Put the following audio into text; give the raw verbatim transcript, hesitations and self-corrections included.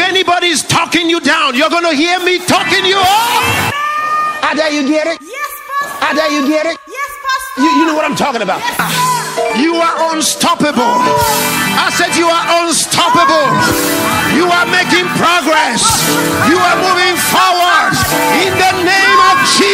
anybody's talking you down, you're going to hear me talking you up. I dare you get it? Yes, Pastor. I dare you get it? Yes, Pastor. You, you know what I'm talking about? Yes, you are unstoppable. I said you are unstoppable. You are making progress. You are moving forward in the name of Jesus.